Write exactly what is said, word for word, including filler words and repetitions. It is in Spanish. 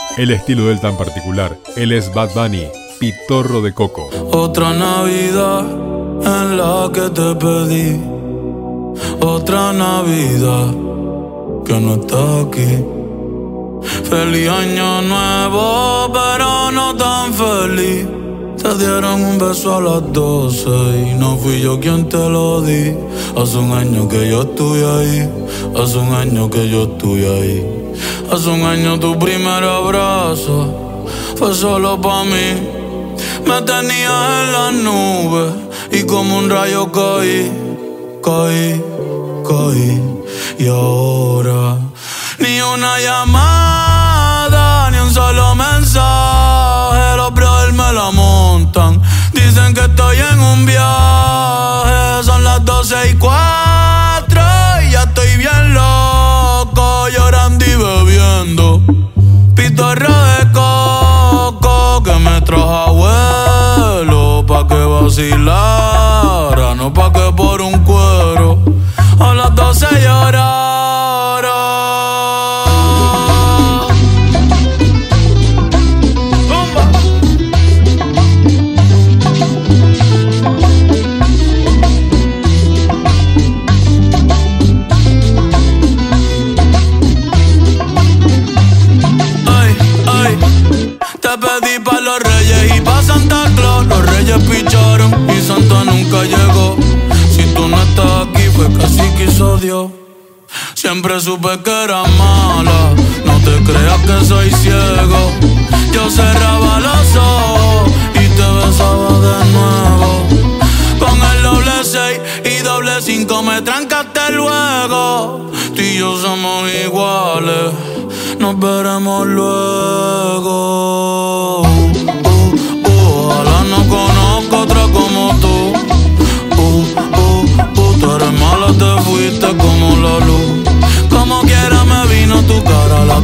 El estilo de él tan particular. Él es Bad Bunny, Pitorro de Coco. Otra Navidad en la que te pedí, otra Navidad que no está aquí. Feliz año nuevo, pero no tan feliz. Te dieron un beso a las doce y no fui yo quien te lo di. Hace un año que yo estoy ahí, hace un año que yo estoy ahí. Hace un año tu primer abrazo fue solo pa' mí. Me tenías en las nubes y como un rayo caí, caí, caí. Y ahora ni una llamada, ni un solo mensaje. Los brothers me la montan, dicen que estoy en un viaje. Son las doce y cuatro y ya estoy bien loco, llorando y bebiendo pitorro de coco que me trajo abuelo pa' que vacilara, no pa' que por un cuero a las doce llorara. Te pedí pa' los reyes y pa' Santa Claus. Los reyes picharon y Santa nunca llegó. Si tú no estás aquí fue que así quiso Dios. Siempre supe que era mala, no te creas que soy ciego. Yo cerraba los ojos y te besaba de nuevo. Con el doble seis y doble cinco me trancaste luego. Tú y yo somos iguales, nos veremos luego. Uh, uh, ojalá no conozca otra como tú. Uh, uh, uh, tú eres mala, te fuiste como la luz. Como quiera me vino tu cara a la